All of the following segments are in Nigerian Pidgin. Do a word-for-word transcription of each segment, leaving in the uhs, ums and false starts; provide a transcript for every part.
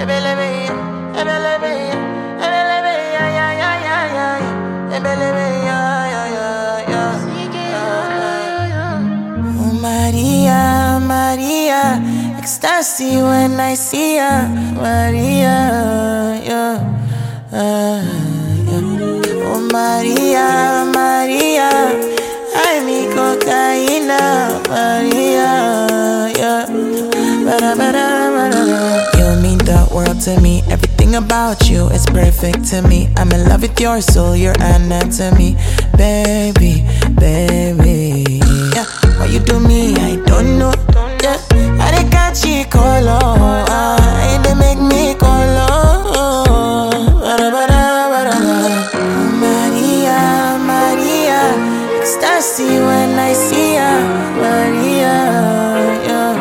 Oh Maria, Maria, ecstasy when I see ya, Maria, yeah, uh, yeah. Oh Maria, Maria, I me cocaína, Maria, yeah. Ba-da, ba-da, ba-da. You mean the world to me. Everything about you is perfect to me. I'm in love with your soul, your anatomy, baby, baby. Yeah, what you do me, I don't know. Yeah, I dey catch you color. Ah, they make me color. Ba-da, ba-da, ba-da. Oh, Maria, Maria, ecstasy when I see ya, Maria, yeah.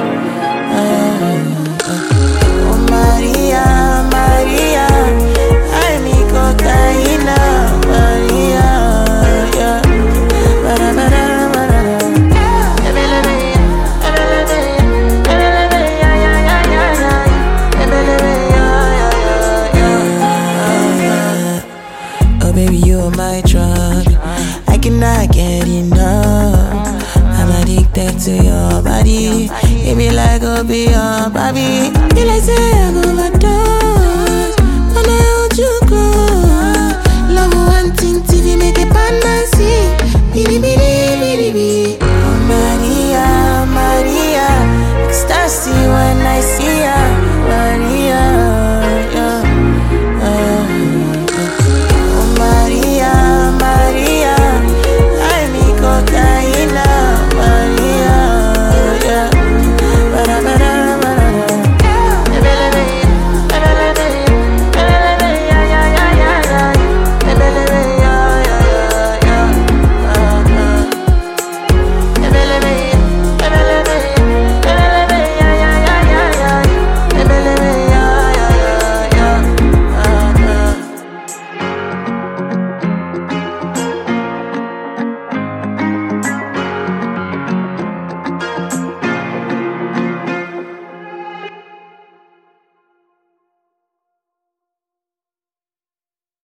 Oh Maria, Maria, I me cocaína, Maria, yeah. Ba-da, ba-da, ba-da. Oh baby, you are my drug. I cannot get enough. I'm addicted to your body. It be like a be your baby.